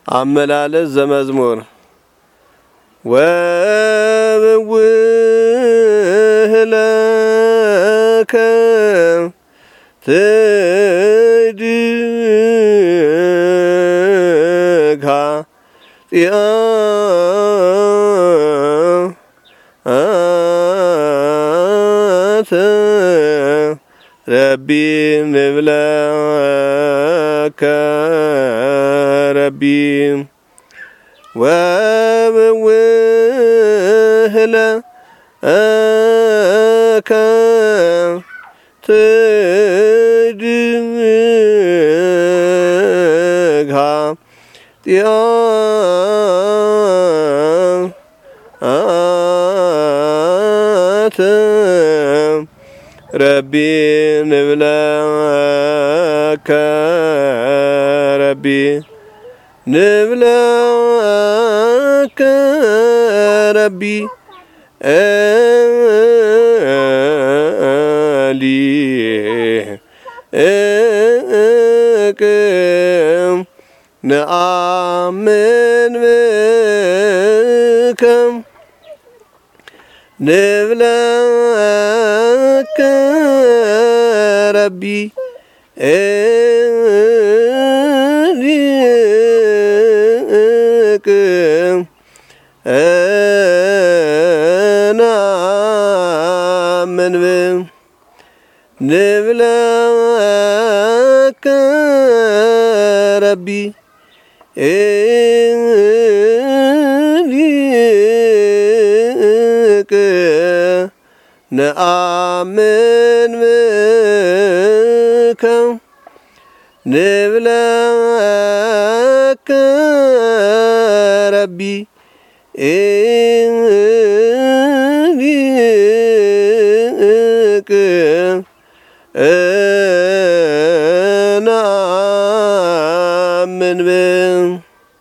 አመላለስ ዘመዝሙር ወብውህለከ ትድጋ ረቢ ንብለከ ረቢ ወብውህለከ ትድጋ ረቢ ንብለከ ረቢ ንብለከ ረቢ ሊቅም ነአምን ብከ ንብለከ ረቢ ሊቅም ነአምን ብከ ንብለከ ረቢ ሊቅም ነአምን ብከ ንብለከ ረቢ ሊቅም ነአምን ብከ